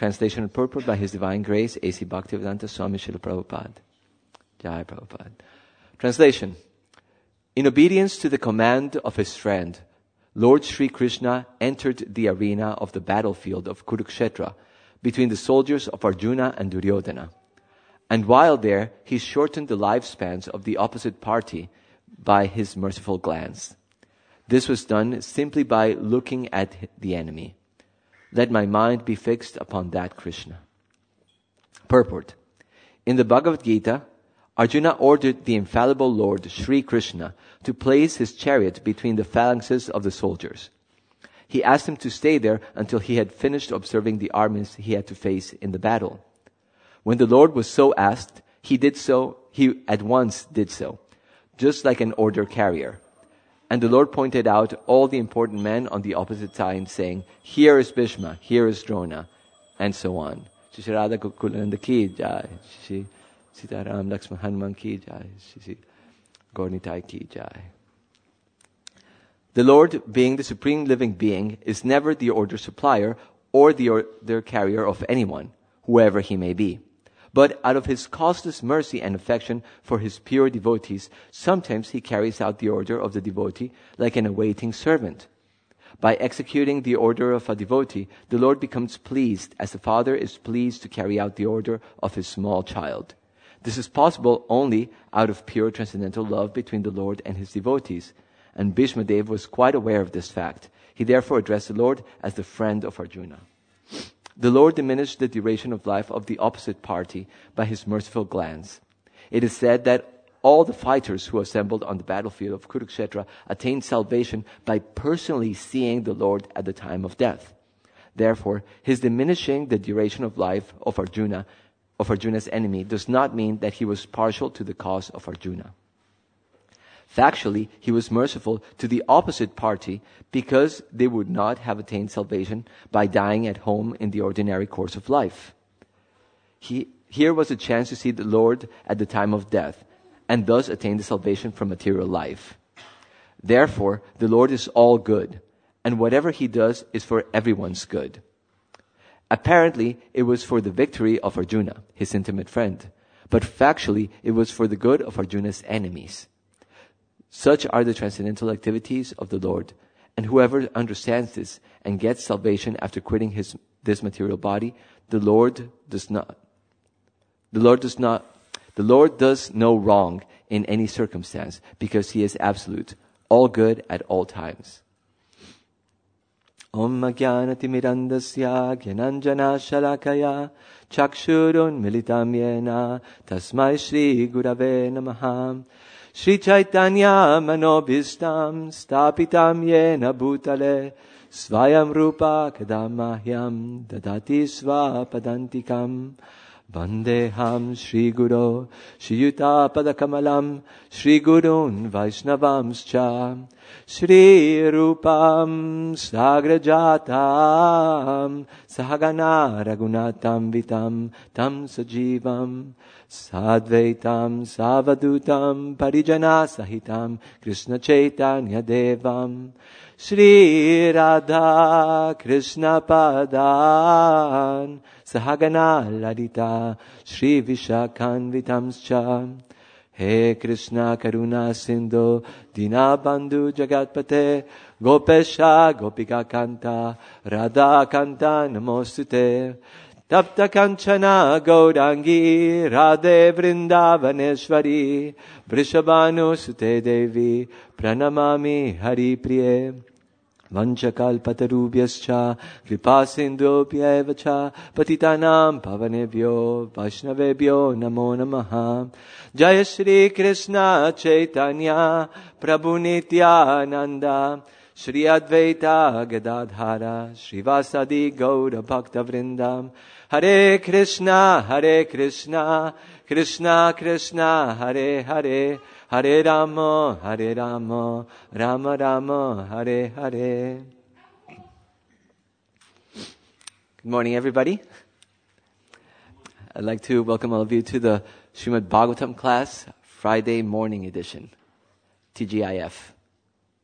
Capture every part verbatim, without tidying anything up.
Translation and purport by His Divine Grace, A C Bhaktivedanta Swami Srila Prabhupada. Jai Prabhupada. Translation. In obedience to the command of his friend, Lord Sri Krishna entered the arena of the battlefield of Kurukshetra between the soldiers of Arjuna and Duryodhana. And while there, he shortened the lifespans of the opposite party by his merciful glance. This was done simply by looking at the enemy. Let my mind be fixed upon that Krishna. Purport. In the Bhagavad Gita, Arjuna ordered the infallible Lord Sri Krishna to place his chariot between the phalanxes of the soldiers. He asked him to stay there until he had finished observing the armies he had to face in the battle. When the Lord was so asked, he did so, he at once did so, just like an order carrier. And the Lord pointed out all the important men on the opposite side, saying, here is Bhishma, here is Drona, and so on. Shri Radha Kukulanda ki jai, Shri Sitaram Lakshman Hanuman ki jai, Shri Gaurnitai ki jai. The Lord, being the supreme living being, is never the order supplier or the order carrier of anyone, whoever he may be. But out of his causeless mercy and affection for his pure devotees, sometimes he carries out the order of the devotee like an awaiting servant. By executing the order of a devotee, the Lord becomes pleased as the father is pleased to carry out the order of his small child. This is possible only out of pure transcendental love between the Lord and his devotees. And Bhishma Dev was quite aware of this fact. He therefore addressed the Lord as the friend of Arjuna. The Lord diminished the duration of life of the opposite party by his merciful glance. It is said that all the fighters who assembled on the battlefield of Kurukshetra attained salvation by personally seeing the Lord at the time of death. Therefore, his diminishing the duration of life of Arjuna, of Arjuna's enemy, does not mean that he was partial to the cause of Arjuna. Factually, he was merciful to the opposite party because they would not have attained salvation by dying at home in the ordinary course of life. He, here was a chance to see the Lord at the time of death and thus attain the salvation from material life. Therefore, the Lord is all good, and whatever he does is for everyone's good. Apparently, it was for the victory of Arjuna, his intimate friend, but factually, it was for the good of Arjuna's enemies. Such are the transcendental activities of the Lord, and whoever understands this and gets salvation after quitting his this material body, the Lord does not. The Lord does not. The Lord does no wrong in any circumstance because he is absolute, all good at all times. Om Jnanatimirandasya Jnananjana Shalakaya Chakshurun Militam Yena Tasmai Shri Gurave Namaha Shri Chaitanya Manobhistam Stapitam Yena Bhutale Svayam Rupa Kadamahyam Dadati Svapadantikam Vandeham Shri Guru Shri Yuta Padakamalam Shri Gurun Vaishnavamscha Shri Rupam Sagrajatam Sahagana Ragunatam Vitam Tam Sajivam Sadvaitam Savadutam Parijana Sahitam Krishna Chaitanya Devam Shri Radha Krishna Padan Sahagana Ladita Shri Vishakhan Vitamscha He Krishna Karuna Sindhu Dinabandhu Jagatpate Gopesha Gopika Kanta Radha Kanta Namostute Tapta Kanchana Gaurangi Radhe Vrindavaneshwari Vrishabhanu Sute Devi Pranamami Hari Priye Vanchakalpatarubhyascha Kripasindhubhyevacha Patitanam Pavanebhyo Vaishnavebhyo Namo Namaha Jaya Shri Krishna Chaitanya Prabhu Nityananda Shri Advaita Gadadhara Srivasadi Gaura Bhakta Vrindam Hare Krishna Hare Krishna Krishna Krishna Hare Hare Hare Rama, Hare Rama, Rama Rama, Hare Hare. Good morning, everybody. I'd like to welcome all of you to the Srimad Bhagavatam class, Friday morning edition, T G I F.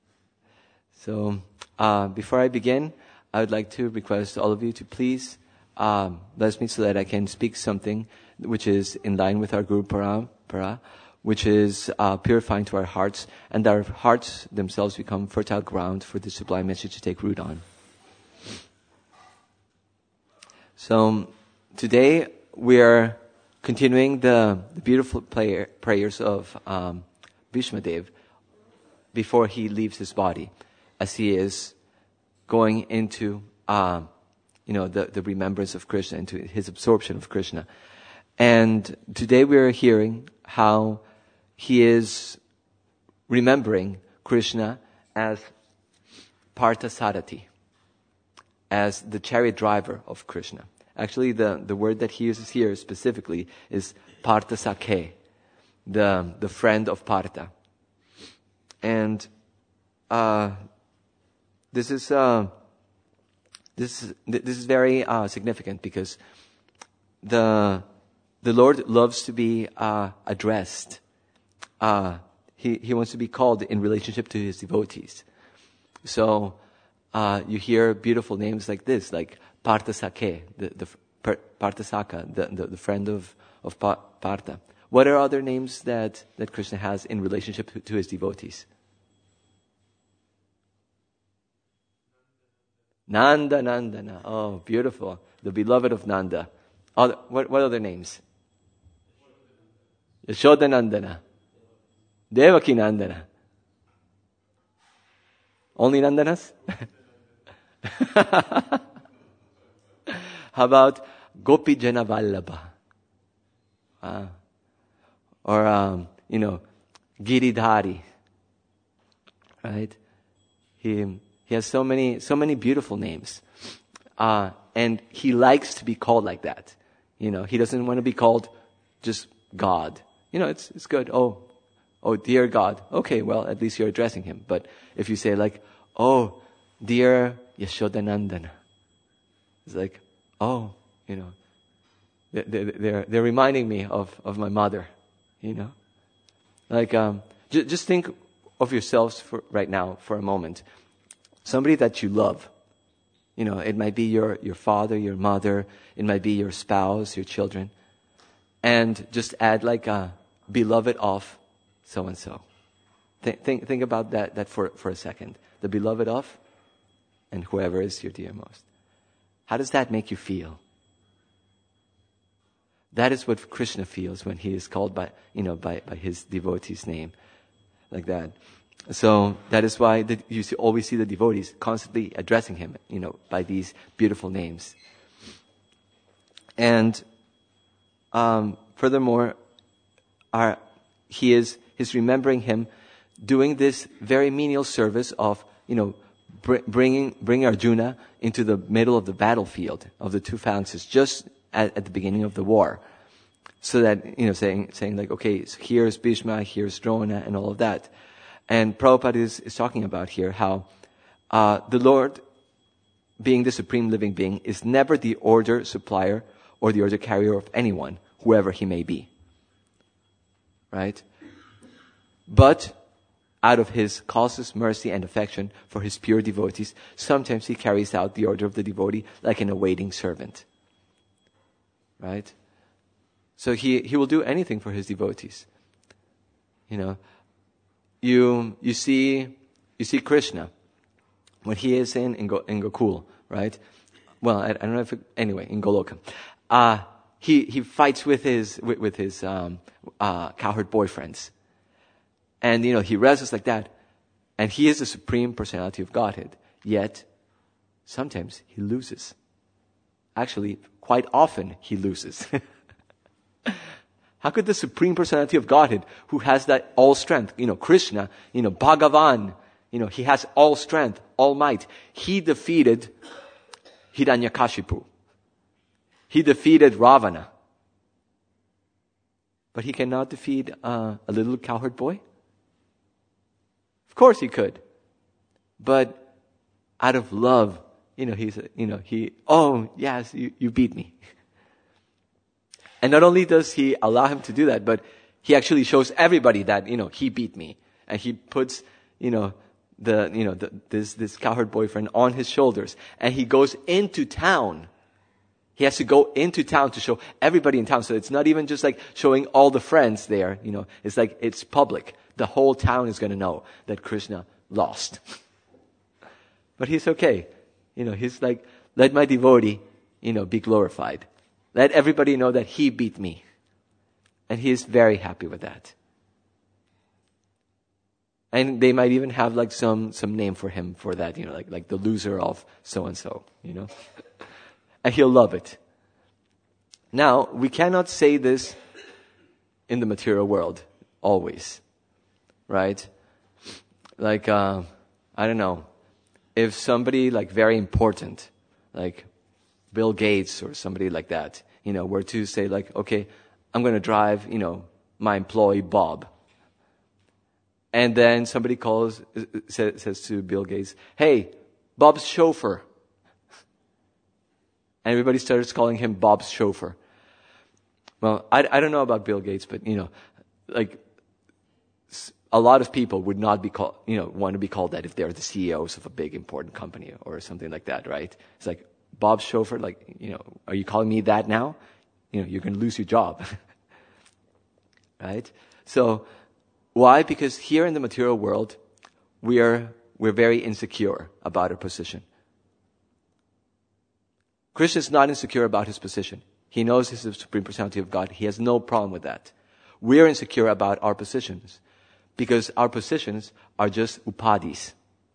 So, uh, before I begin, I would like to request all of you to please um, bless me so that I can speak something which is in line with our Guru Parampara, which is uh, purifying to our hearts, and our hearts themselves become fertile ground for the sublime message to take root on. So today we are continuing the, the beautiful prayer, prayers of um, Bhishma Dev before he leaves his body, as he is going into uh, you know the, the remembrance of Krishna, into his absorption of Krishna. And today we are hearing how he is remembering Krishna as Parthasarati, as the chariot driver of Krishna. Actually, the, the word that he uses here specifically is Parthasakhe, the, the friend of Partha. And uh, this is uh, this is this is very uh, significant, because the the Lord loves to be uh, addressed. Uh, he he wants to be called in relationship to his devotees. So uh, you hear beautiful names like this, like Parthasakhe, the the Parthasaka, the, the the friend of of Partha. What are other names that that Krishna has in relationship to, to his devotees? Nanda Nandana. Oh, beautiful. The beloved of Nanda. Other, what, what other names? Yashoda Nandana. Devaki Nandana. Only Nandanas? How about Gopi Jana Vallabha? Ah. Or, um, you know, Giridhari. Right? He... He has so many, so many beautiful names. Uh, and he likes to be called like that. You know, he doesn't want to be called just God. You know, it's, it's good. Oh, oh, dear God. Okay, well, at least you're addressing him. But if you say like, oh, dear Yashodanandana. It's like, oh, you know, they're, they're, they're reminding me of, of my mother, you know. Like, um, j- just think of yourselves for right now for a moment. Somebody that you love. You know, it might be your, your father, your mother. It might be your spouse, your children. And just add like a beloved of so-and-so. Think, think, think about that, that for, for a second. The beloved of and whoever is your dearmost. How does that make you feel? That is what Krishna feels when he is called by, you know, by, by his devotee's name. Like that. So that is why the, you see, always see the devotees constantly addressing him, you know, by these beautiful names. And um, furthermore, our, he is he's remembering him doing this very menial service of, you know, br- bringing bringing Arjuna into the middle of the battlefield of the two phalanxes just at, at the beginning of the war, so that, you know, saying saying like, okay, so here's Bhishma, here's Drona, and all of that. And Prabhupada is, is talking about here how uh, the Lord, being the supreme living being, is never the order supplier or the order carrier of anyone, whoever he may be. Right? But out of his causeless mercy and affection for his pure devotees, sometimes he carries out the order of the devotee like an awaiting servant. Right? So he, he will do anything for his devotees. You know, You you see you see Krishna when he is in in, Go, in Gokul, right? Well, I, I don't know if it, anyway in Goloka, uh, he he fights with his with, with his um, uh, cowherd boyfriends, and you know he wrestles like that, and he is the supreme personality of Godhead. Yet sometimes he loses. Actually, quite often he loses. How could the Supreme Personality of Godhead, who has that all strength, you know, Krishna, you know, Bhagavan, you know, he has all strength, all might. He defeated Hiranyakashipu. He defeated Ravana. But he cannot defeat uh, a little cowherd boy? Of course he could. But out of love, you know, he's, you know, he, oh, yes, you, you beat me. And not only does he allow him to do that, but he actually shows everybody that, you know, he beat me. And he puts, you know, the, you know, the, this, this cowherd boyfriend on his shoulders. And he goes into town. He has to go into town to show everybody in town. So it's not even just like showing all the friends there, you know. It's like, it's public. The whole town is going to know that Krishna lost. But he's okay. You know, he's like, let my devotee, you know, be glorified. Let everybody know that he beat me. And he is very happy with that. And they might even have like some, some name for him for that, you know, like, like the loser of so-and-so, you know. And he'll love it. Now, we cannot say this in the material world, always. Right? Like, uh, I don't know, if somebody like very important, like Bill Gates or somebody like that, you know, were to say like, okay, I'm going to drive, you know, my employee Bob. And then somebody calls, says, says to Bill Gates, hey, Bob's chauffeur. And everybody starts calling him Bob's chauffeur. Well, I, I don't know about Bill Gates, but, you know, like, a lot of people would not be called, you know, want to be called that if they're the C E Os of a big important company or something like that, right? It's like, Bob's chauffeur, like, you know, are you calling me that now? You know, you're going to lose your job. Right? So, why? Because here in the material world, we are, we're very insecure about our position. Krishna is not insecure about his position. He knows he's the Supreme Personality of God. He has no problem with that. We're insecure about our positions because our positions are just upadhis.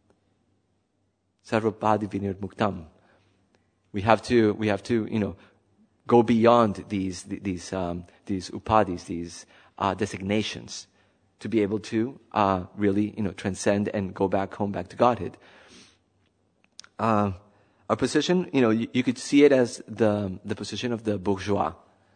Sarvapadi vinirmuktam. We have to, we have to, you know, go beyond these, these, um, these upadhis, these uh, designations, to be able to uh, really, you know, transcend and go back home, back to Godhead. Uh, Our position, you know, you, you could see it as the the position of the bourgeois.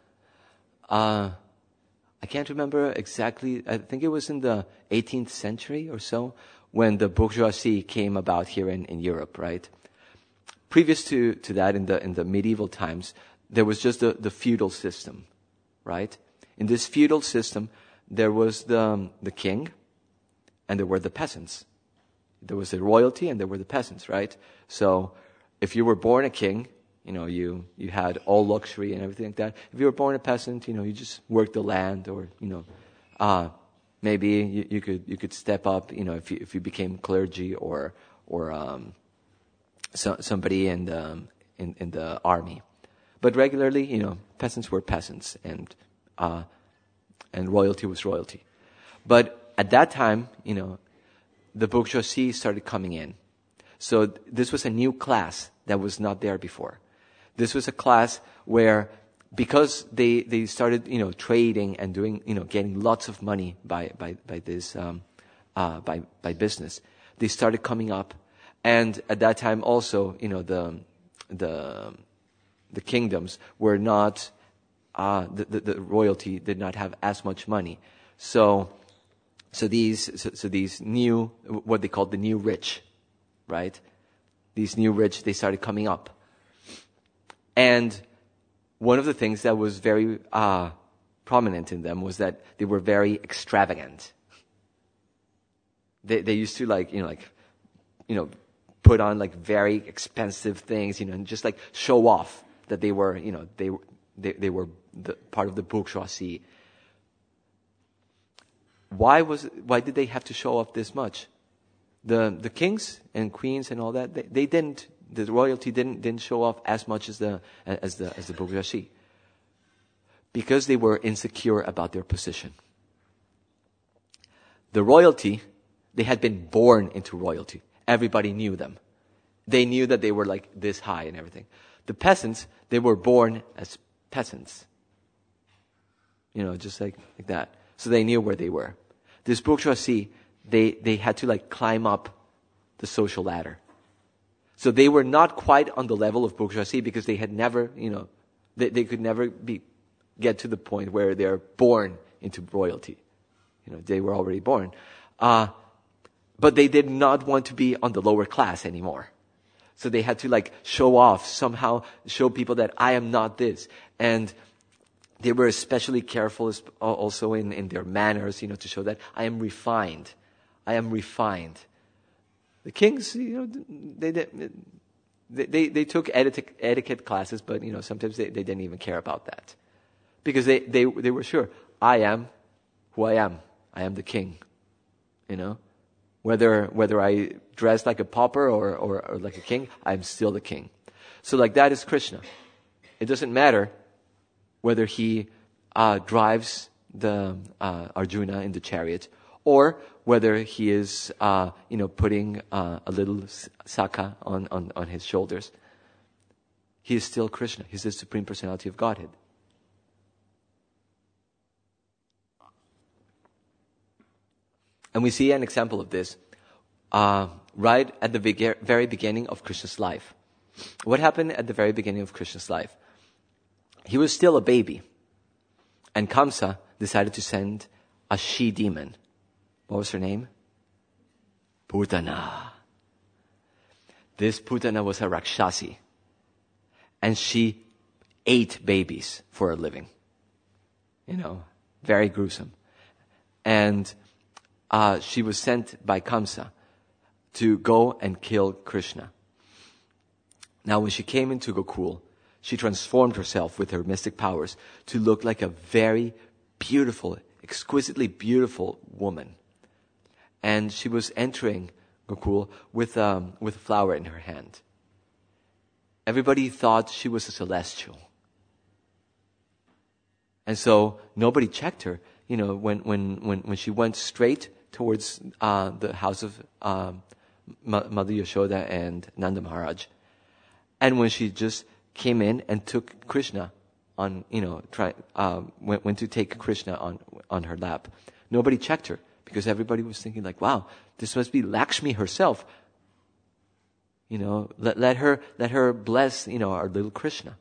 Uh, I can't remember exactly. I think it was in the eighteenth century or so when the bourgeoisie came about here in, in Europe, right? Previous to, to that, in the in the medieval times, there was just the, the feudal system, right? In this feudal system, there was the the king, and there were the peasants. There was the royalty, and there were the peasants, right? So, if you were born a king, you know, you, you had all luxury and everything like that. If you were born a peasant, you know, you just worked the land, or, you know, uh, maybe you, you could, you could step up, you know, if you, if you became clergy or, or, um, so, somebody in the, in, in the army. But regularly, you know, peasants were peasants and, uh, and royalty was royalty. But at that time, you know, the bourgeoisie started coming in. So this was a new class that was not there before. This was a class where, because they, they started, you know, trading and doing, you know, getting lots of money by, by, by this, um, uh, by, by business, they started coming up. And at that time also, you know, the, the, the kingdoms were not, uh, the, the, the royalty did not have as much money. So, so these, so, so these new, what they called the new rich, right? These new rich, they started coming up. And one of the things that was very uh, prominent in them was that they were very extravagant. They they used to like, you know, like, you know, put on like very expensive things, you know, and just like show off that they were, you know, they they, they were the, part of the bourgeoisie. Why was why did they have to show off this much? The the kings and queens and all that, they, they didn't, the royalty didn't didn't show off as much as the as the as the bourgeoisie. Because they were insecure about their position. The royalty, they had been born into royalty. Everybody knew them. They knew that they were like this high and everything. The peasants, they were born as peasants. You know, just like, like that. So they knew where they were. This bourgeoisie, They they had to like climb up the social ladder. So they were not quite on the level of bourgeoisie because they had never, you know, they, they could never be get to the point where they're born into royalty. You know, they were already born. Uh, but they did not want to be on the lower class anymore. So they had to like show off, somehow show people that I am not this. And they were especially careful also in, in their manners, you know, to show that I am refined. I am refined. The kings, you know, they, they They, they, they took etiquette, etiquette classes, but, you know, sometimes they, they didn't even care about that. Because they, they, they were sure, I am who I am. I am the king. You know? Whether, whether I dress like a pauper or, or, or like a king, I'm still the king. So like that is Krishna. It doesn't matter whether he uh, drives the uh, Arjuna in the chariot, or whether he is, uh, you know, putting uh, a little saka on, on, on his shoulders. He is still Krishna. He's the Supreme Personality of Godhead. And we see an example of this uh, right at the be- very beginning of Krishna's life. What happened at the very beginning of Krishna's life? He was still a baby. And Kamsa decided to send a she-demon. What was her name? Putana. This Putana was a Rakshasi. And she ate babies for a living. You know, very gruesome. And uh, she was sent by Kamsa to go and kill Krishna. Now, when she came into Gokul, she transformed herself with her mystic powers to look like a very beautiful, exquisitely beautiful woman. And she was entering Gokul with, um, with a flower in her hand. Everybody thought she was a celestial. And so nobody checked her, you know, when, when, when, when she went straight towards uh, the house of um, Mother Yashoda and Nanda Maharaj. And when she just came in and took Krishna on, you know, try, uh, went, went to take Krishna on, on her lap, nobody checked her because everybody was thinking like, wow, this must be Lakshmi herself. You know, let, let her, let her bless, you know, our little Krishna.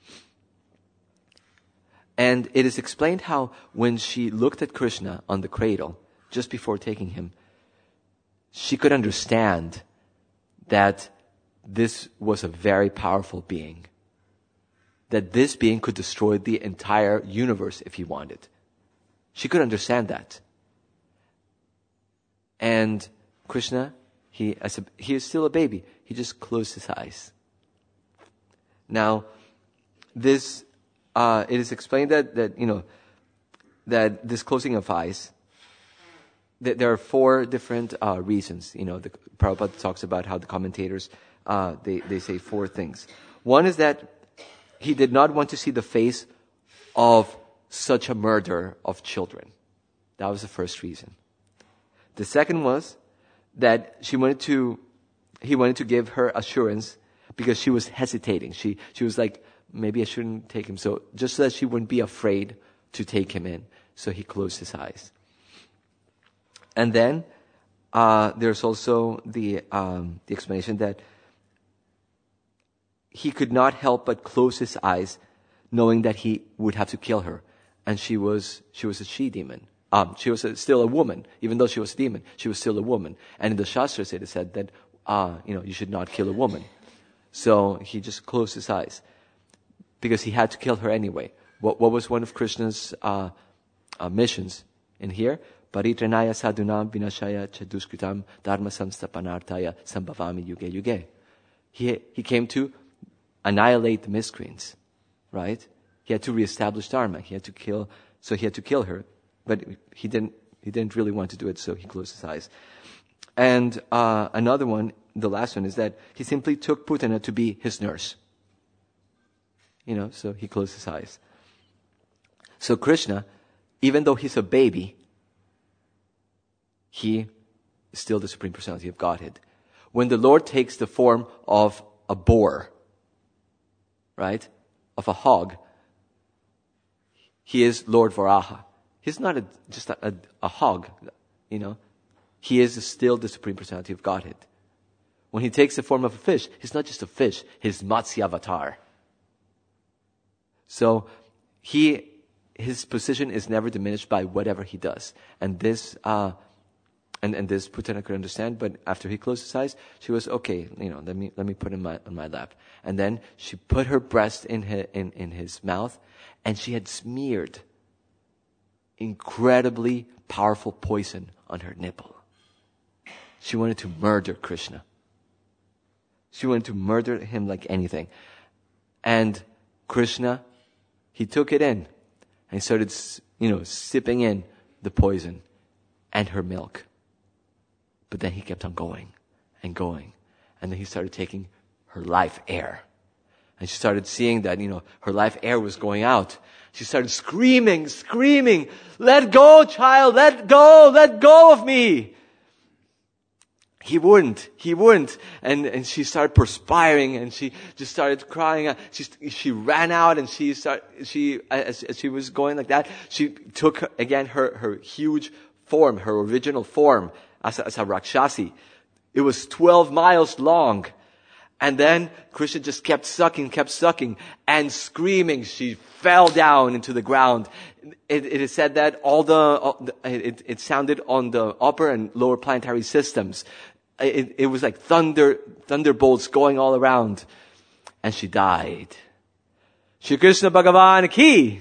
And it is explained how when she looked at Krishna on the cradle, just before taking him, she could understand that this was a very powerful being. That this being could destroy the entire universe if he wanted. She could understand that. And Krishna, he, as a, he is still a baby. He just closed his eyes. Now, this, uh, it is explained that, that, you know, that this closing of eyes, that there are four different uh, reasons. You know, the Prabhupada talks about how the commentators, uh, they, they say four things. One is that he did not want to see the face of such a murder of children. That was the first reason. The second was that she wanted to, he wanted to give her assurance because she was hesitating. She, she was like, maybe I shouldn't take him. So just so that she wouldn't be afraid to take him in. So he closed his eyes. And then, uh, there's also the, um, the explanation that he could not help but close his eyes knowing that he would have to kill her. And she was, she was a she-demon. Um, she was a, still a woman. Even though she was a demon, she was still a woman. And in the Shastras it is said that, uh, you know, you should not kill a woman. So he just closed his eyes. Because he had to kill her anyway. What, what was one of Krishna's, uh, uh missions in here? Paritranaya sadhunam vinashaya chaduskritam dharma samstapanartaya sambhavami yuge yuge. He, he came to annihilate the miscreants, right? He had to reestablish dharma. He had to kill, so he had to kill her. But he didn't, he didn't really want to do it, so he closed his eyes. And, uh, another one, the last one, is that he simply took Putana to be his nurse. You know, so he closed his eyes. So Krishna, even though he's a baby, he is still the Supreme Personality of Godhead. When the Lord takes the form of a boar, right, of a hog, he is Lord Varaha. He's not a, just a, a, a hog, you know. He is still the Supreme Personality of Godhead. When he takes the form of a fish, he's not just a fish, he's Matsya Avatar. So, he, his position is never diminished by whatever he does. And this, uh, and, and this Putana could understand, but after he closed his eyes, she was, okay, you know, let me, let me put him on my lap. And then she put her breast in his, in, in his mouth, and she had smeared incredibly powerful poison on her nipple. She wanted to murder Krishna. She wanted to murder him like anything. And Krishna, he took it in and he started, you know, sipping in the poison and her milk. But then he kept on going and going. And then he started taking her life air. And she started seeing that, you know, her life air was going out. She started screaming, screaming, "Let go, child, let go, let go of me." He wouldn't, he wouldn't. And, and she started perspiring and she just started crying. She, she ran out and she started, she, as, as she was going like that, she took again her, her huge form, her original form as a, as a Rakshasi. It was twelve miles long. And then Krishna just kept sucking, kept sucking and screaming. She fell down into the ground. It, it is said that all the, all the it, it sounded on the upper and lower planetary systems. It, it was like thunder, thunderbolts going all around. And she died. Shri Krishna Bhagavan ki.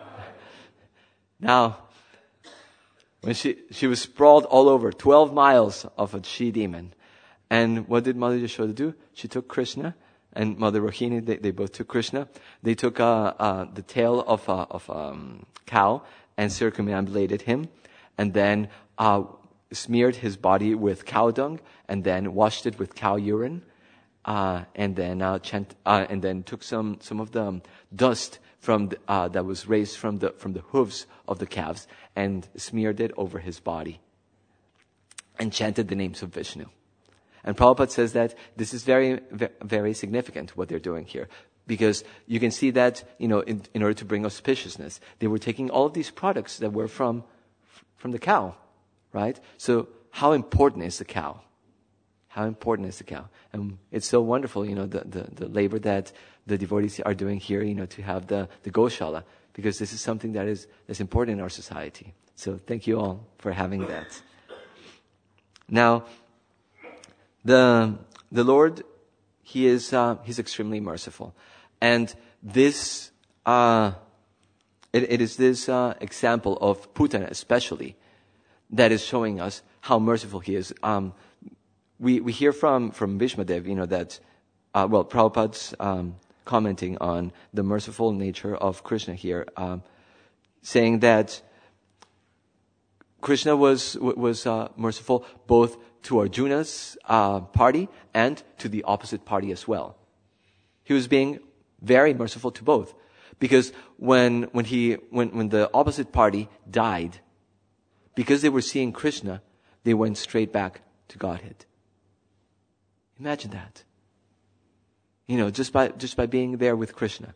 Now, when she, she was sprawled all over, twelve miles of a she-demon. And what did Mother Yashoda do? She took Krishna and Mother Rohini, they, they both took Krishna. They took, uh, uh, the tail of, uh, of, um, cow and circumambulated him. And then, uh, smeared his body with cow dung and then washed it with cow urine, uh, and then, uh, chant, uh, and then took some, some of the um, dust from, the, uh, that was raised from the, from the hooves of the calves and smeared it over his body and chanted the names of Vishnu. And Prabhupada says that this is very, very significant what they're doing here. Because you can see that, you know, in, in order to bring auspiciousness, they were taking all of these products that were from, from the cow. Right? So how important is the cow? How important is the cow? And it's so wonderful, you know, the, the, the labor that the devotees are doing here, you know, to have the, the Goshala, because this is something that is, that's important in our society. So thank you all for having that. Now, the, the Lord, He is, uh, He's extremely merciful. And this, uh, it, it is this, uh, example of Putana especially, that is showing us how merciful He is. Um, we, we hear from, from Bhishmadev, you know, that, uh, well, Prabhupada's, um, commenting on the merciful nature of Krishna here, um, saying that Krishna was, was, uh, merciful both to Arjuna's, uh, party and to the opposite party as well. He was being very merciful to both. Because when, when he, when, when the opposite party died, because they were seeing Krishna, they went straight back to Godhead. Imagine that. You know, just by, just by being there with Krishna.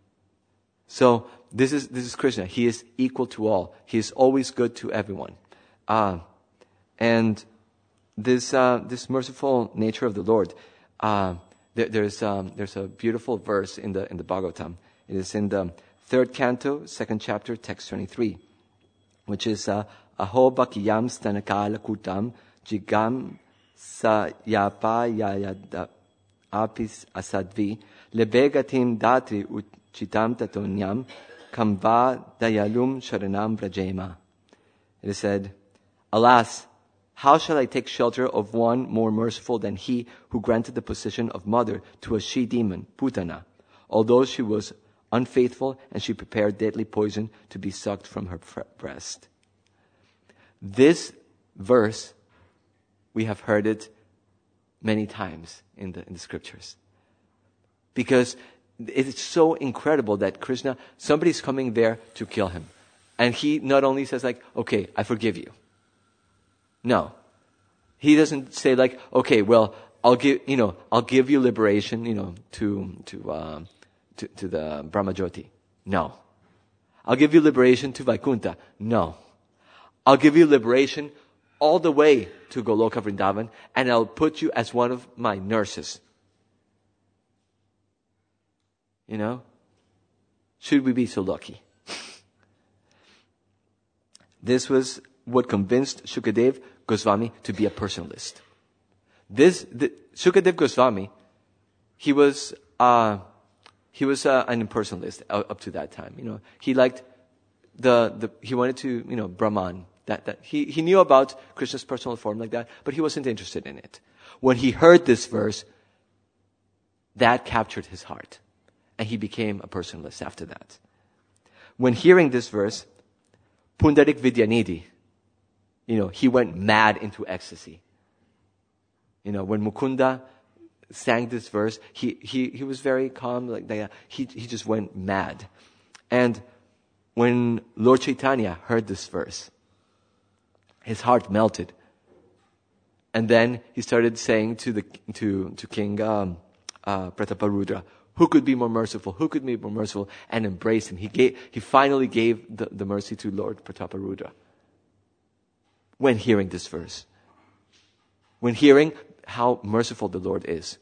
So, this is, this is Krishna. He is equal to all. He is always good to everyone. Uh, and this, uh, this merciful nature of the Lord, uh, there, there's, um, there's a beautiful verse in the, in the Bhagavatam. It is in the third canto, second chapter, text twenty-three, which is, uh, Aho bakiyam stanakala kutam jigam sa yapa yayada apis asadvi lebegatim datri uchitam tatonyam kamva dayalum sharanam brajema. It is said, "Alas, how shall I take shelter of one more merciful than he who granted the position of mother to a she-demon, Putana, although she was unfaithful and she prepared deadly poison to be sucked from her breast." This verse, we have heard it many times in the, in the scriptures. Because it's so incredible that Krishna, somebody's coming there to kill him. And he not only says like, okay, I forgive you. No. He doesn't say like, okay, well, I'll give, you know, I'll give you liberation, you know, to, to, uh, to, to the Brahmajyoti. No. I'll give you liberation to Vaikuntha. No. I'll give you liberation all the way to Goloka Vrindavan, and I'll put you as one of my nurses. You know? Should we be so lucky? This was what convinced Shukadev Goswami to be a personalist. This, the, Shukadev Goswami, he was, uh, he was uh, an impersonalist up to that time. You know, he liked the, the, he wanted to, you know, Brahman. That, that he, he knew about Krishna's personal form like that, but he wasn't interested in it. When he heard this verse, that captured his heart. And he became a personalist after that. When hearing this verse, Pundarik Vidyanidhi, you know, he went mad into ecstasy. You know, when Mukunda sang this verse, he, he, he was very calm, like that. He, he just went mad. And when Lord Chaitanya heard this verse, his heart melted. And then he started saying to the, to, to King, um, uh, Prataparudra, who could be more merciful? Who could be more merciful? And embrace him. He gave, he finally gave the, the mercy to Lord Prataparudra when hearing this verse. When hearing how merciful the Lord is.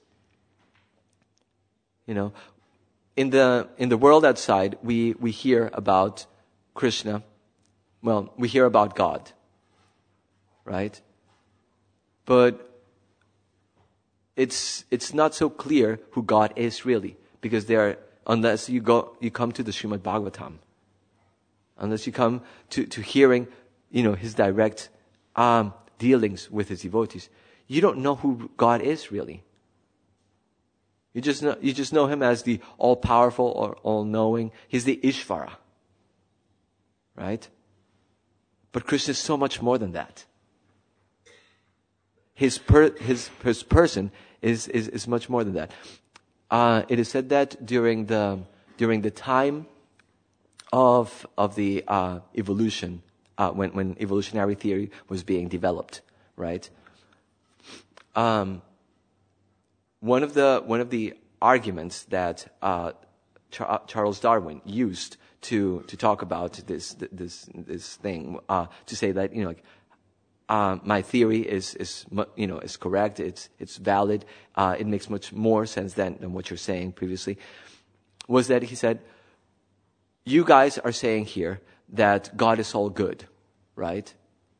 You know, in the, in the world outside, we, we hear about Krishna. Well, we hear about God. Right? But it's, it's not so clear who God is really. Because there, unless you go, you come to the Srimad Bhagavatam. Unless you come to, to hearing, you know, his direct, um, dealings with his devotees. You don't know who God is really. You just know, you just know him as the all-powerful or all-knowing. He's the Ishvara. Right? But Krishna is so much more than that. His per, his, his person is, is, is much more than that. Uh, it is said that during the, during the time of, of the, uh, evolution, uh, when, when evolutionary theory was being developed, right? Um, one of the, one of the arguments that, uh, Char- Charles Darwin used to, to talk about this, this, this thing, uh, to say that, you know, like, Uh, my theory is, is, you know, is correct. It's, it's valid. Uh, it makes much more sense than, than what you're saying previously. Was that he said, you guys are saying here that God is all good, right?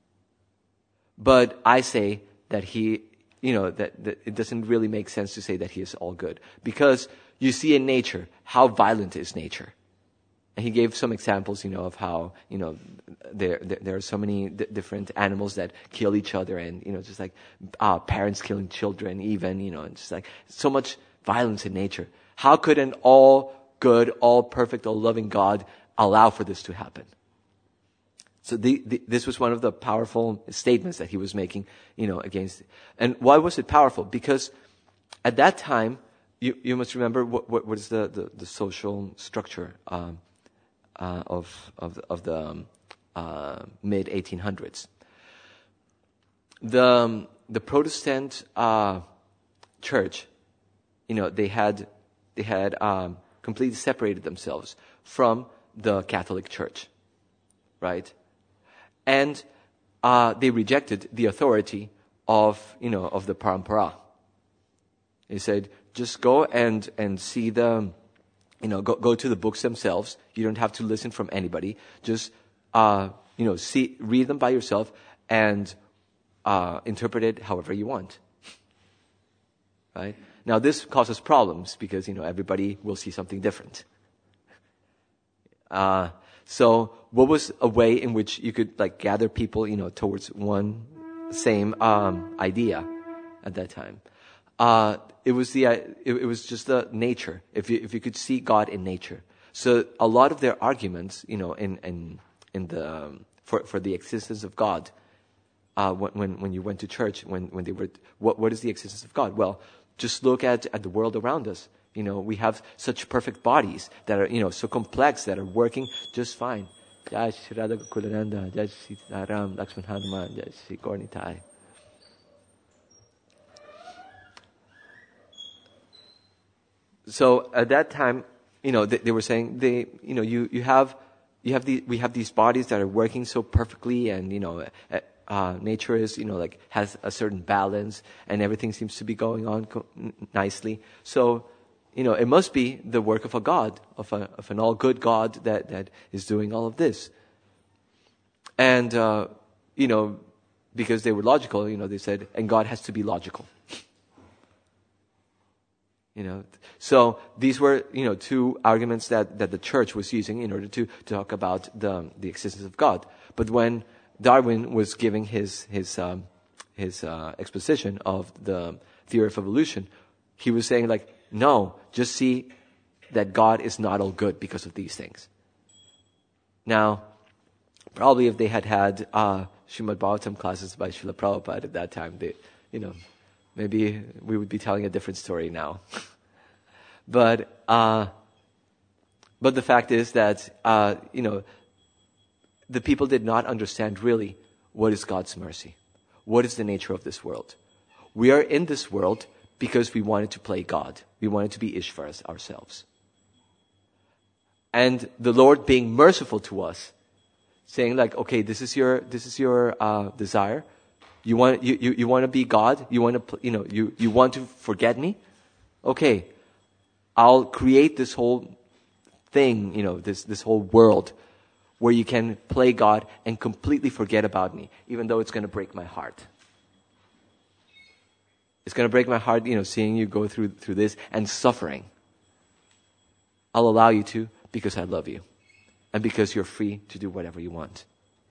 But I say that he, you know, that, that it doesn't really make sense to say that he is all good. Because you see in nature, how violent is nature? And he gave some examples, you know, of how, you know, there there, there are so many d- different animals that kill each other, and, you know, just like uh, parents killing children, even, you know, and just like so much violence in nature. How could an all good, all perfect, all loving God allow for this to happen? So the, the, this was one of the powerful statements that he was making, you know, against. And why was it powerful? Because at that time, you you must remember what what, what is the, the the social structure. Um, Uh, of of of the um, uh, mid eighteen hundreds. The um, the Protestant uh, church, you know, they had they had um, completely separated themselves from the Catholic Church, right? And uh, they rejected the authority of, you know, of the parampara. They said, just go and and see the. You know, go, go to the books themselves. You don't have to listen from anybody. Just, uh, you know, see, read them by yourself and, uh, interpret it however you want. Right? Now this causes problems because, you know, everybody will see something different. Uh, so what was a way in which you could, like, gather people, you know, towards one same, um, idea at that time? Uh, it was the, uh, it, it was just the nature. If you, if you could see God in nature. So a lot of their arguments, you know, in, in, in the, um, for, for the existence of God, uh, when, when you went to church, when, when they were, what, what is the existence of God? Well, just look at, at the world around us. You know, we have such perfect bodies that are, you know, so complex that are working just fine. Jai Shri Radha Kulananda, Jai Shri Ram Lakshman Hanuman, Jai Shri Gornitai. So at that time, you know, they, they were saying they, you know, you, you have, you have the, we have these bodies that are working so perfectly, and, you know, uh, uh, nature is, you know, like has a certain balance, and everything seems to be going on co- nicely. So, you know, it must be the work of a God, of a, of an all good God that, that is doing all of this. And, uh, you know, because they were logical, you know, they said, and God has to be logical. You know, so these were, you know, two arguments that, that the church was using in order to, to talk about the the existence of God. But when Darwin was giving his his um, his uh, exposition of the theory of evolution, he was saying, like, No, just see that God is not all good because of these things. Now, probably if they had had uh, Srimad Bhagavatam classes by Srila Prabhupada at that time, they, you know, maybe we would be telling a different story now. but uh, but the fact is that uh, you know, the people did not understand really what is God's mercy, what is the nature of this world. We are in this world because we wanted to play God. We wanted to be Ishvaras ourselves. And the Lord being merciful to us, saying like, okay, this is your this is your uh, desire. You want you, you, you want to be God. You want to you know you, you want to forget me. Okay, I'll create this whole thing, you know, this this whole world where you can play God and completely forget about me, even though it's going to break my heart. It's going to break my heart, you know, seeing you go through through this and suffering. I'll allow you to because I love you and because you're free to do whatever you want.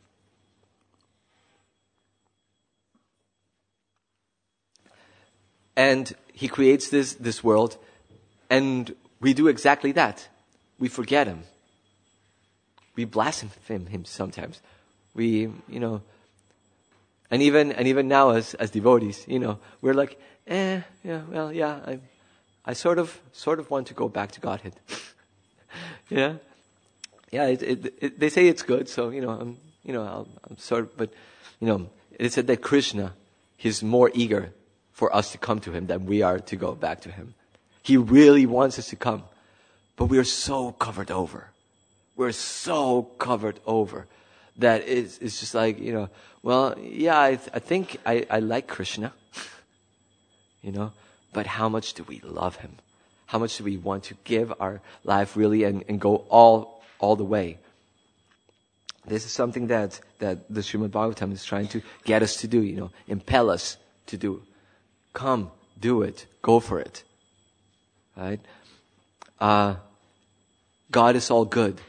And he creates this, this world, and we do exactly that. We forget him. We blaspheme him, him sometimes. We, you know, and even and even now as as devotees, you know, we're like, eh, yeah, well, yeah, I, I sort of sort of want to go back to Godhead. yeah, yeah. It, it, it, they say it's good, so you know, I'm, you know, I'll, I'm sort of, but you know, it said that Krishna, he's more eager for us to come to him than we are to go back to him. He really wants us to come, but we are so covered over. We're so covered over that it's, it's just like, you know, well, yeah, I, th- I think I, I like Krishna, you know, but how much do we love him? How much do we want to give our life really and, and go all all the way? This is something that, that the Srimad Bhagavatam is trying to get us to do, you know, impel us to do. Come, do it, go for it. Right? Uh, God is all good.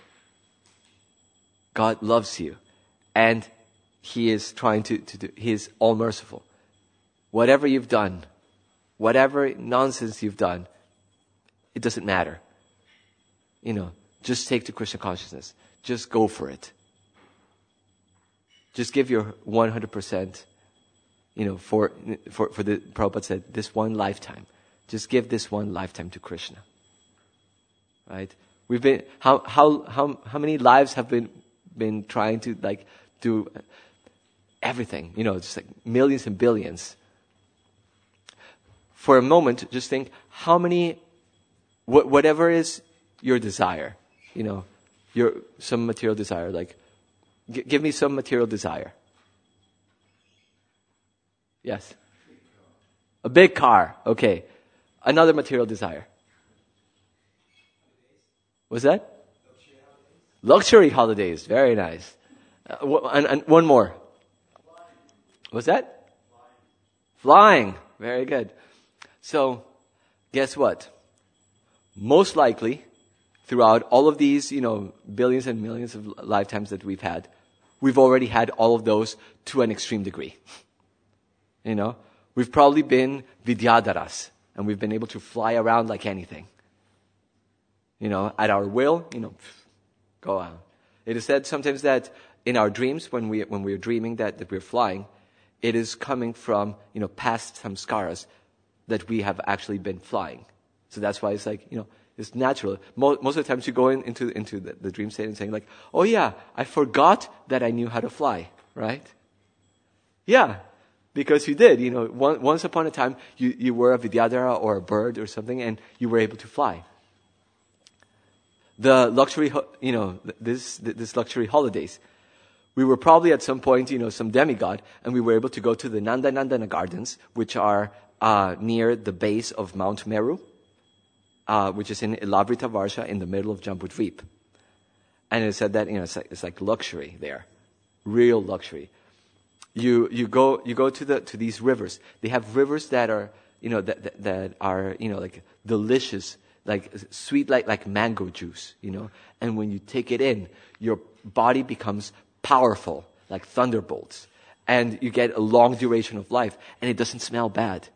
God loves you. And he is trying to, to do, he is all merciful. Whatever you've done, whatever nonsense you've done, it doesn't matter. You know, just take to Krishna consciousness. Just go for it. Just give your one hundred percent, you know, for, for, for the, Prabhupada said, this one lifetime. Just give this one lifetime to Krishna. Right? We've been, how, how, how, how many lives have been, been trying to like do everything, you know, just like millions and billions. For a moment, just think how many, wh- whatever is your desire, you know, your, some material desire, like, g- give me some material desire. Yes. A big car. Okay. Another material desire. What's that? Luxury holidays. Very nice. Uh, w- and, and one more. What's that? Flying. Very good. So, guess what? Most likely, throughout all of these, you know, billions and millions of lifetimes that we've had, we've already had all of those to an extreme degree. You know, we've probably been vidyadharas, and we've been able to fly around like anything. You know, at our will, you know, go on. It is said sometimes that in our dreams, when we when we're dreaming that, that we're flying, it is coming from, you know, past samskaras that we have actually been flying. So that's why it's like, you know, it's natural. Most, most of the times you go in, into into the, the dream state and saying like, oh yeah, I forgot that I knew how to fly, right? Yeah, because you did. You know, one, once upon a time, you, you were a vidyadhara or a bird or something, and you were able to fly. The luxury, you know, this this luxury holidays. We were probably at some point, you know, some demigod, and we were able to go to the Nanda Nandana Gardens, which are uh, near the base of Mount Meru, uh, which is in Ilavrita Varsha in the middle of Jambudvip. And it said that, you know, it's like, it's like luxury there, real luxury. You you go you go to the to these rivers. They have rivers that are, you know, that that, that are, you know, like delicious, like sweet, like like mango juice, you know. And when you take it in, your body becomes powerful, like thunderbolts, and you get a long duration of life, and it doesn't smell bad.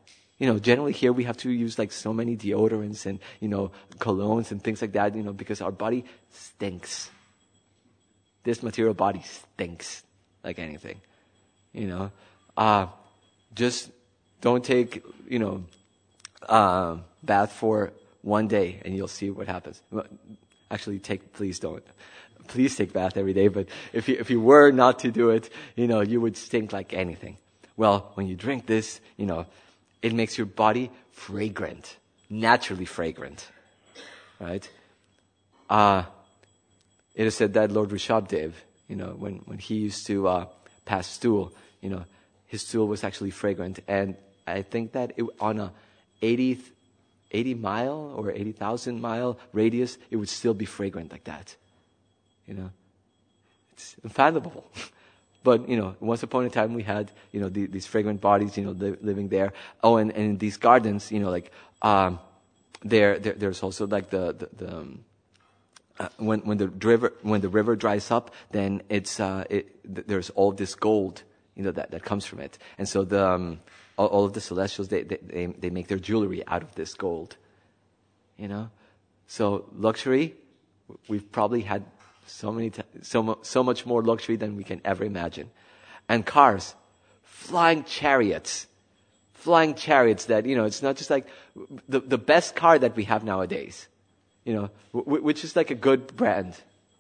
You know, generally here we have to use like so many deodorants and, you know, colognes and things like that, you know, because our body stinks. This material body stinks like anything, you know. Uh, just don't take, you know, uh, bath for one day and you'll see what happens. Actually, take, please don't. Please take bath every day, but if you, if you were not to do it, you know, you would stink like anything. Well, when you drink this, you know, it makes your body fragrant, naturally fragrant, right? Uh, it is said that Lord Rishabdev, you know, when, when he used to uh, pass stool, you know, his stool was actually fragrant. And I think that it, on a eighty, eighty mile or eighty thousand mile radius, it would still be fragrant like that. You know, it's unfathomable. But, you know, once upon a time we had, you know, the, these fragrant bodies, you know, li- living there. Oh, and, and in these gardens, you know, like, um, there, there there's also like the, the, the um, uh, when, when the river, when the river dries up, then it's, uh, it, th- there's all this gold, you know, that, that comes from it. And so the, um, all, all of the celestials, they, they, they, they make their jewelry out of this gold, you know? So luxury, we've probably had So many, t- so mu- so much more luxury than we can ever imagine, and cars, flying chariots, flying chariots. That you know, it's not just like the the best car that we have nowadays, you know, w- which is like a good brand.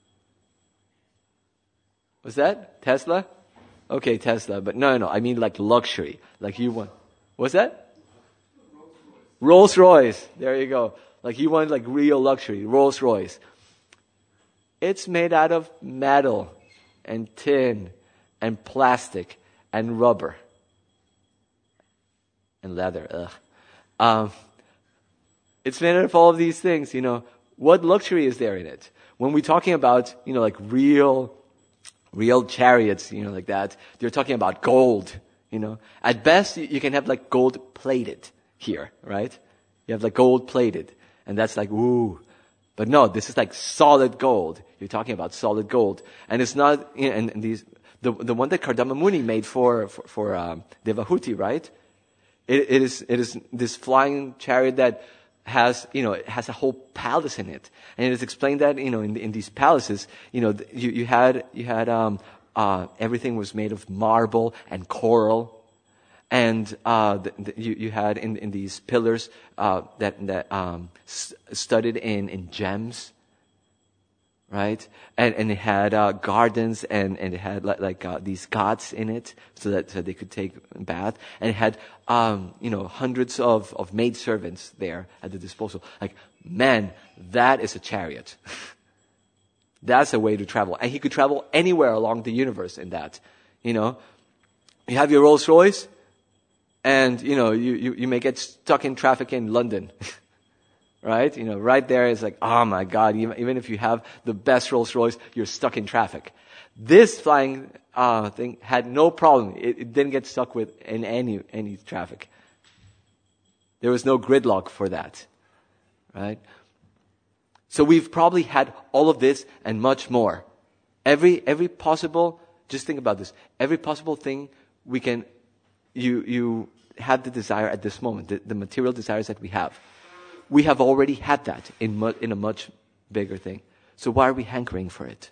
Was that Tesla? Okay, Tesla, but no, no, no. I mean like luxury, like you want. What's that? Rolls Royce. There you go. Like you want like real luxury, Rolls Royce. It's made out of metal and tin and plastic and rubber and leather. Ugh. Um, it's made out of all of these things, you know. What luxury is there in it? When we're talking about, you know, like real, real chariots, you know, like that, you're talking about gold, you know. At best, you, you can have like gold plated here, right? You have like gold plated. And that's like, woo. But no, this is like solid gold. You're talking about solid gold, and it's not. You know, and, and these the the one that Kardama Muni made for for, for um, Devahuti, right? It, it is it is this flying chariot that has you know it has a whole palace in it, and it is explained that you know in in these palaces, you know you you had you had um uh everything was made of marble and coral. And uh, the, the, you, you had in, in these pillars uh, that that um, st- studded in, in gems, right? And and it had uh, gardens and, and it had like, like uh, these gods in it, so that so they could take a bath. And it had um, you know hundreds of of maid servants there at the disposal. Like, man, that is a chariot. That's a way to travel, and he could travel anywhere along the universe in that. You know, you have your Rolls Royce. And, you know, you, you, you may get stuck in traffic in London, right? You know, right there is like, oh my God, even, even if you have the best Rolls Royce, you're stuck in traffic. This flying, uh, thing had no problem. It, it didn't get stuck with in any, any traffic. There was no gridlock for that, right? So we've probably had all of this and much more. Every, every possible, just think about this, every possible thing we can You you have the desire at this moment, the, the material desires that we have. We have already had that in mu- in a much bigger thing. So why are we hankering for it?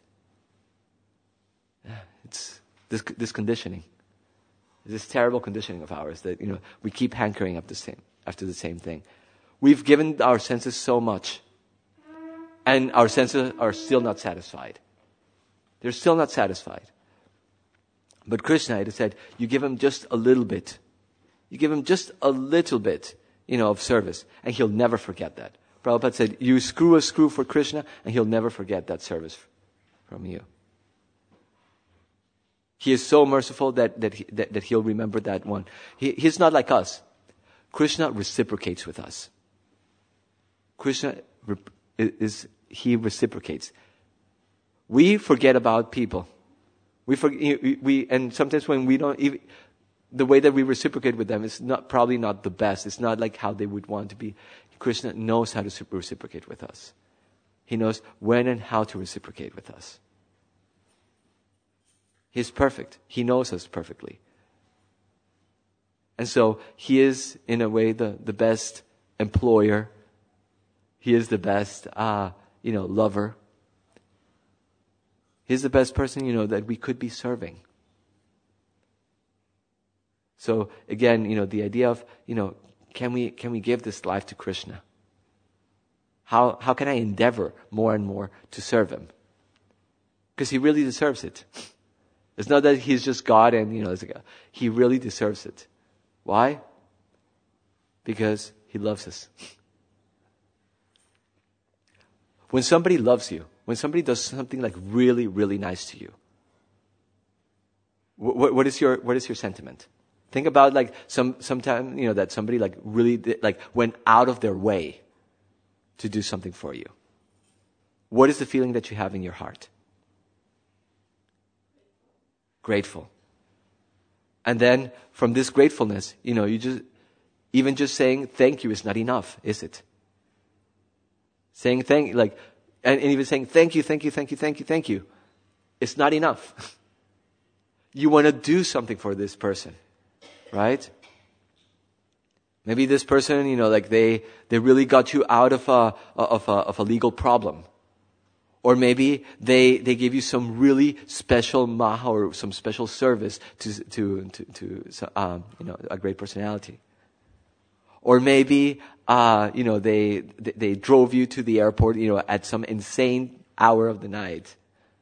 It's this this conditioning, this terrible conditioning of ours that you know we keep hankering up the same after the same thing. We've given our senses so much, and our senses are still not satisfied. They're still not satisfied. But Krishna, it is said, you give him just a little bit. You give him just a little bit, you know, of service, and he'll never forget that. Prabhupada said, you screw a screw for Krishna, and he'll never forget that service from you. He is so merciful that that, he, that, that he'll remember that one. He, he's not like us. Krishna reciprocates with us. Krishna is, he reciprocates. We forget about people. We forget, we, and sometimes when we don't even, the way that we reciprocate with them is not, probably not the best. It's not like how they would want to be. Krishna knows how to reciprocate with us. He knows when and how to reciprocate with us. He's perfect. He knows us perfectly. And so he is, in a way, the, the best employer. He is the best, uh, you know, lover. He's the best person, you know, that we could be serving. So again, you know, the idea of, you know, can we, can we give this life to Krishna? How, how can I endeavor more and more to serve him? Because he really deserves it. It's not that he's just God and, you know, it's like a, he really deserves it. Why? Because he loves us. When somebody loves you, when somebody does something like really, really nice to you, what, what is your, what is your sentiment? Think about like some, sometime, you know, that somebody like really did, like went out of their way to do something for you. What is the feeling that you have in your heart? Grateful. And then from this gratefulness, you know, you just, even just saying thank you is not enough, is it? Saying thank, like, and, and even saying thank you, thank you, thank you, thank you, thank you. It's not enough. You want to do something for this person, right? Maybe this person, you know, like they, they really got you out of a, of a, of a legal problem. Or maybe they, they gave you some really special maha or some special service to, to, to, to um, you know, a great personality. Or maybe, uh, you know, they, they, they drove you to the airport, you know, at some insane hour of the night.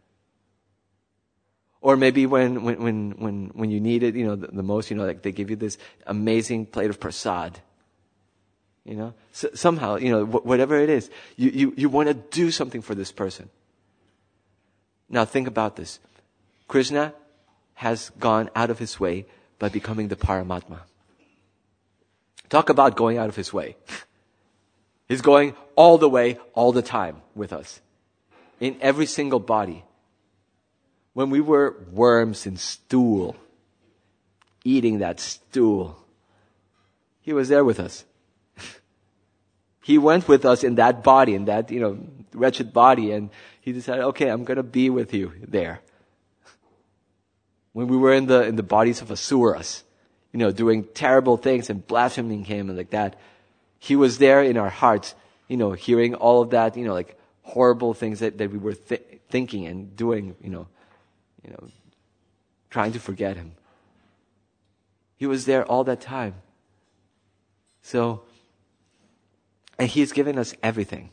Or maybe when, when, when, when, when you need it, you know, the, the most, you know, like they give you this amazing plate of prasad. You know, so somehow, you know, wh- whatever it is, you, you, you want to do something for this person. Now think about this. Krishna has gone out of his way by becoming the Paramatma. Talk about going out of his way. He's going all the way, all the time with us. In every single body. When we were worms in stool, eating that stool, he was there with us. He went with us in that body, in that, you know, wretched body, and he decided, okay, I'm going to be with you there. When we were in the in the bodies of asuras, you know, doing terrible things and blaspheming him and like that, he was there in our hearts, you know, hearing all of that, you know, like horrible things that, that we were th- thinking and doing, you know, you know, trying to forget him. He was there all that time. So, and he's given us everything.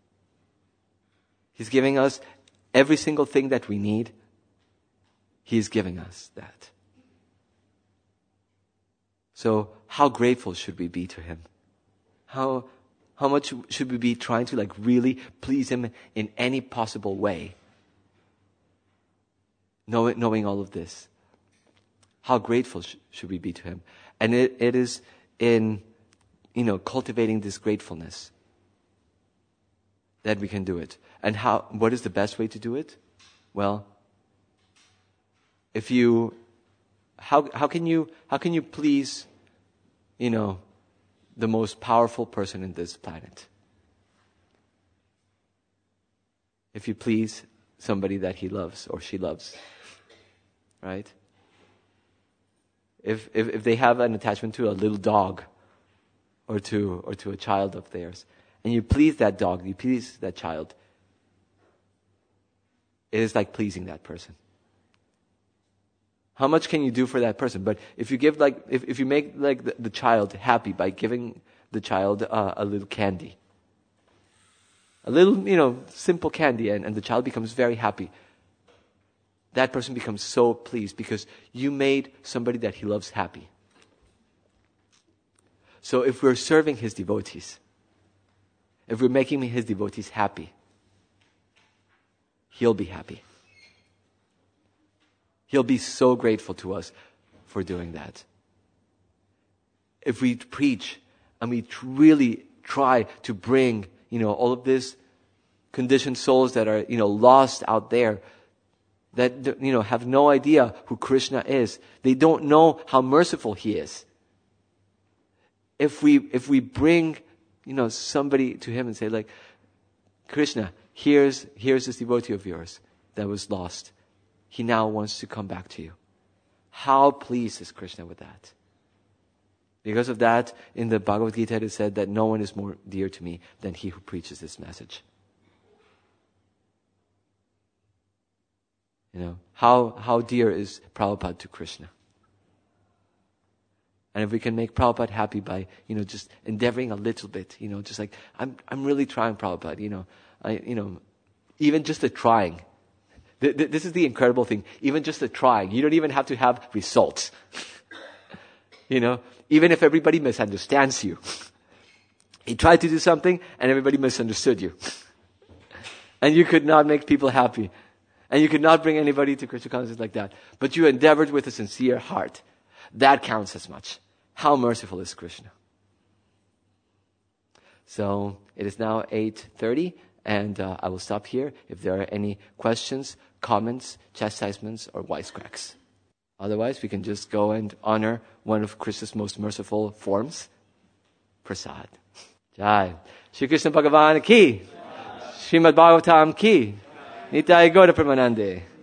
He's giving us every single thing that we need. He's giving us that. So how grateful should we be to him? How, how much should we be trying to like really please him in any possible way? Knowing, knowing all of this. How grateful sh- should we be to him? And it, it is in, you know, cultivating this gratefulness that we can do it. And how, what is the best way to do it? Well, if you, how, how can you, how can you please, you know, the most powerful person in this planet? If you please somebody that he loves or she loves, right? If, if, if they have an attachment to a little dog, or to, or to a child of theirs, and you please that dog, you please that child, it is like pleasing that person. How much can you do for that person? But if you give like, if, if you make like the, the child happy by giving the child uh, a little candy, a little, you know, simple candy, and, and the child becomes very happy, that person becomes so pleased because you made somebody that he loves happy. So if we're serving his devotees, if we're making his devotees happy, he'll be happy. He'll be so grateful to us for doing that. If we preach and we really try to bring, you know, all of these conditioned souls that are, you know, lost out there, that, you know, have no idea who Krishna is. They don't know how merciful he is. If we, if we bring, you know, somebody to him and say like, Krishna, here's, here's this devotee of yours that was lost. He now wants to come back to you. How pleased is Krishna with that? Because of that, in the Bhagavad Gita it is said that no one is more dear to me than he who preaches this message. You know, how, how dear is Prabhupada to Krishna? And if we can make Prabhupada happy by, you know, just endeavoring a little bit, you know, just like, I'm, I'm really trying, Prabhupada, you know, I, you know, even just the trying. Th- th- this is the incredible thing. Even just the trying. You don't even have to have results. You know, even if everybody misunderstands you. You tried to do something and everybody misunderstood you. And you could not make people happy. And you could not bring anybody to Krishna consciousness like that. But you endeavored with a sincere heart. That counts as much. How merciful is Krishna? So it is now eight thirty, and uh, I will stop here if there are any questions, comments, chastisements, or wisecracks. Otherwise, we can just go and honor one of Krishna's most merciful forms, prasad. Jai. Shri Krishna Bhagavan ki. Srimad Bhagavatam ki. Nitai Gaura Pramanande.